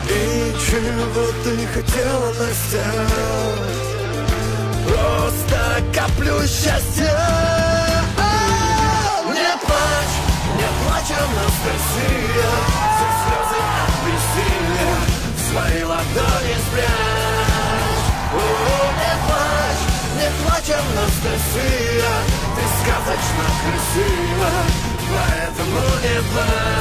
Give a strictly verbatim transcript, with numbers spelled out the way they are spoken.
И чего ты хотела, Настя? Просто каплю счастья. Не плачь, не плачь, Анастасия, все слезы от бессилия в свои ладони спрячь. О, не плачь, не плачь, Анастасия, ты сказочно красива, поэтому не плачь.